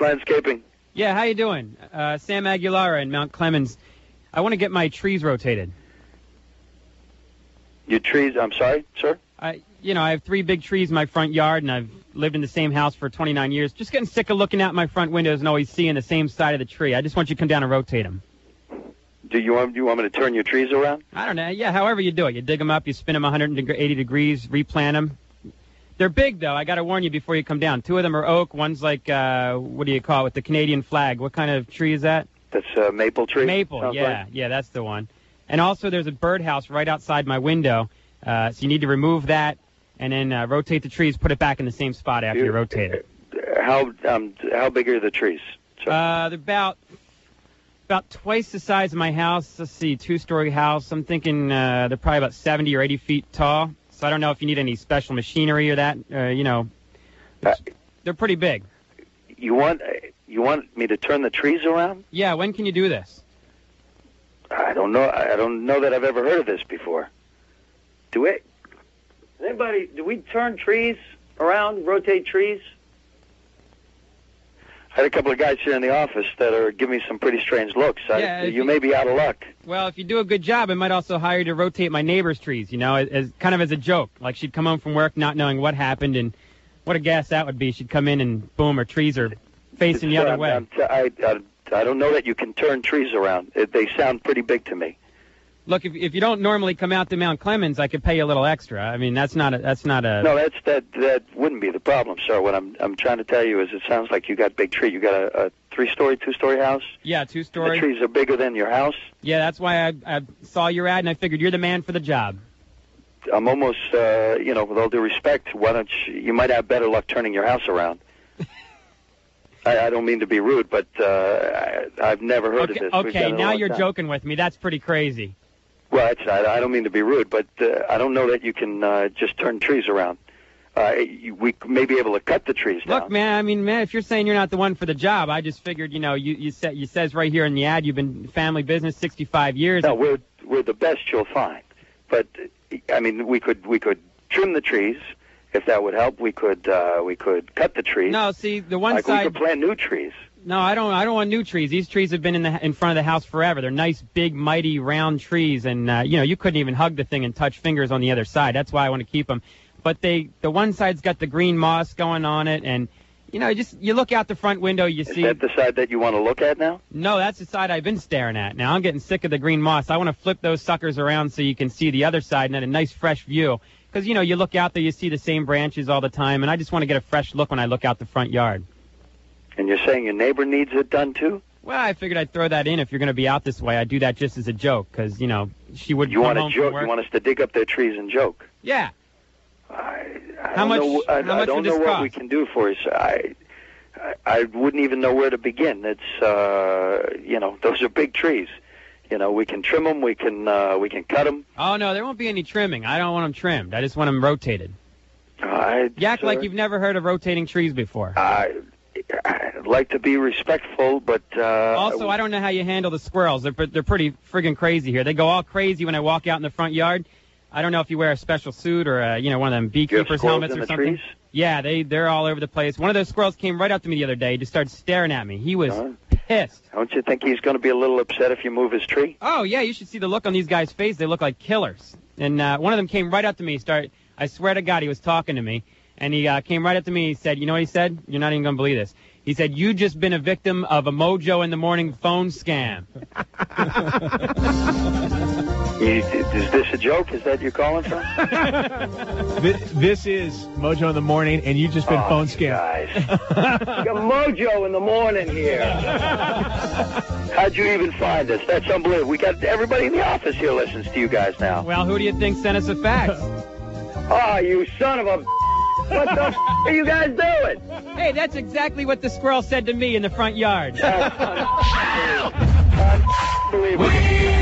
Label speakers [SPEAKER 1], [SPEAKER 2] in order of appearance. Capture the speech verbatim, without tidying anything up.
[SPEAKER 1] Landscaping.
[SPEAKER 2] Yeah, how you doing? Uh, Sam Aguilara in Mount Clemens. I want to get my trees rotated.
[SPEAKER 1] Your trees, I'm sorry, sir?
[SPEAKER 2] I, you know, I have three big trees in my front yard, and I've lived in the same house for twenty-nine years. Just getting sick of looking out my front windows and always seeing the same side of the tree. I just want you to come down and rotate them.
[SPEAKER 1] Do you want, do you want me to turn your trees around?
[SPEAKER 2] I don't know. Yeah, however you do it. You dig them up, you spin them one hundred eighty degrees, replant them. They're big, though. I got to warn you before you come down. Two of them are oak. One's like, uh, what do you call it, with the Canadian flag. What kind of tree is that?
[SPEAKER 1] That's a maple tree?
[SPEAKER 2] Maple, yeah.
[SPEAKER 1] Like.
[SPEAKER 2] Yeah, that's the one. And also there's a birdhouse right outside my window. Uh, so you need to remove that and then uh, rotate the trees, put it back in the same spot after you, you rotate it.
[SPEAKER 1] How um, how big are the trees?
[SPEAKER 2] Uh, they're about about twice the size of my house. Let's see, two-story house. I'm thinking uh, they're probably about seventy or eighty feet tall. So I don't know if you need any special machinery or that. Uh, you know, uh, they're pretty big.
[SPEAKER 1] You want you want me to turn the trees around?
[SPEAKER 2] Yeah. When can you do this?
[SPEAKER 1] I don't know. I don't know that I've ever heard of this before. Do it? Anybody? Do we turn trees around? Rotate trees? I had a couple of guys here in the office that are giving me some pretty strange looks.
[SPEAKER 2] Yeah,
[SPEAKER 1] I, you,
[SPEAKER 2] you
[SPEAKER 1] may be out of luck.
[SPEAKER 2] Well, if you do a good job, I might also hire you to rotate my neighbor's trees, you know, as, as kind of as a joke. Like she'd come home from work not knowing what happened, and what a gas that would be. She'd come in and, boom, her trees are facing the other
[SPEAKER 1] I'm,
[SPEAKER 2] way.
[SPEAKER 1] I'm t- I, I, I don't know that you can turn trees around. It, they sound pretty big to me.
[SPEAKER 2] Look, if if you don't normally come out to Mount Clemens, I could pay you a little extra. I mean, that's not a that's not a.
[SPEAKER 1] No, that's that that wouldn't be the problem, sir. What I'm I'm trying to tell you is, it sounds like you got big tree. You got a, a three-story, two-story house.
[SPEAKER 2] Yeah, two-story.
[SPEAKER 1] The trees are bigger than your house.
[SPEAKER 2] Yeah, that's why I I saw your ad and I figured you're the man for the job.
[SPEAKER 1] I'm almost, uh, you know, with all due respect, why don't you? You might have better luck turning your house around. I, I don't mean to be rude, but uh, I, I've never heard
[SPEAKER 2] okay,
[SPEAKER 1] of this.
[SPEAKER 2] Okay, now you're
[SPEAKER 1] time.
[SPEAKER 2] joking with me. That's pretty crazy.
[SPEAKER 1] Well, it's, I, I don't mean to be rude, but uh, I don't know that you can uh, just turn trees around. Uh, you, we may be able to cut the trees down.
[SPEAKER 2] Look, man, I mean, man, if you're saying you're not the one for the job, I just figured, you know, you you, said, you says right here in the ad you've been family business sixty-five years.
[SPEAKER 1] No, we're we're the best you'll find. But I mean, we could we could trim the trees if that would help. We could uh, we could cut the trees.
[SPEAKER 2] No, see, the one
[SPEAKER 1] like
[SPEAKER 2] side.
[SPEAKER 1] we could plant new trees.
[SPEAKER 2] No, I don't. I don't want new trees. These trees have been in the in front of the house forever. They're nice, big, mighty, round trees, and uh, you know you couldn't even hug the thing and touch fingers on the other side. That's why I want to keep them. But they, the one side's got the green moss going on it, and you know, just you look out the front window, you
[SPEAKER 1] Is
[SPEAKER 2] see.
[SPEAKER 1] Is that the side that you want to look at now?
[SPEAKER 2] No, that's the side I've been staring at. Now I'm getting sick of the green moss. I want to flip those suckers around so you can see the other side and then a nice fresh view. Because you know, you look out there, you see the same branches all the time, and I just want to get a fresh look when I look out the front yard.
[SPEAKER 1] And you're saying your neighbor needs it done too?
[SPEAKER 2] Well, I figured I'd throw that in if you're going to be out this way. I'd do that just as a joke, because, you know, she would
[SPEAKER 1] you
[SPEAKER 2] come
[SPEAKER 1] want
[SPEAKER 2] home
[SPEAKER 1] to joke?
[SPEAKER 2] from work.
[SPEAKER 1] You want us to dig up their trees and joke?
[SPEAKER 2] Yeah.
[SPEAKER 1] I, I
[SPEAKER 2] how
[SPEAKER 1] don't
[SPEAKER 2] much?
[SPEAKER 1] Know, I,
[SPEAKER 2] how
[SPEAKER 1] I
[SPEAKER 2] much
[SPEAKER 1] don't
[SPEAKER 2] would
[SPEAKER 1] know
[SPEAKER 2] this
[SPEAKER 1] what
[SPEAKER 2] cost?
[SPEAKER 1] we can do for you. Sir. I, I, I wouldn't even know where to begin. It's, uh, you know, those are big trees. You know, we can trim them. We can, uh, we can cut them.
[SPEAKER 2] Oh no, there won't be any trimming. I don't want them trimmed. I just want them rotated.
[SPEAKER 1] I,
[SPEAKER 2] you act
[SPEAKER 1] sir,
[SPEAKER 2] like you've never heard of rotating trees before.
[SPEAKER 1] I, I'd like to be respectful, but uh,
[SPEAKER 2] also, I don't know how you handle the squirrels. They're they're pretty friggin' crazy here. They go all crazy when I walk out in the front yard. I don't know if you wear a special suit or a, you know, one of them beekeepers helmets or something.
[SPEAKER 1] Trees?
[SPEAKER 2] Yeah, they they're all over the place. One of those squirrels came right up to me the other day, just started staring at me. He was
[SPEAKER 1] uh,
[SPEAKER 2] pissed.
[SPEAKER 1] Don't you think he's going to be a little upset if you move his tree?
[SPEAKER 2] Oh yeah, you should see the look on these guys' face. They look like killers. And uh, one of them came right up to me. Start. I swear to God, he was talking to me, and he uh, came right up to me. He said, "You know what he said? You're not even going to believe this." He said, "You just been a victim of a Mojo in the Morning phone scam."
[SPEAKER 1] Is this a joke? Is that you're calling from?
[SPEAKER 3] This is Mojo in the Morning, and you just been
[SPEAKER 1] oh,
[SPEAKER 3] phone scammed.
[SPEAKER 1] Guys, you got Mojo in the Morning here. How'd you even find us? That's unbelievable. We got everybody in the office here listens to you guys now.
[SPEAKER 2] Well, who do you think sent us a fax?
[SPEAKER 1] Oh, you son of a... What the f*** are you guys doing?
[SPEAKER 2] Hey, that's exactly what the squirrel said to me in the front yard.
[SPEAKER 1] That's unbelievable. unbelievable.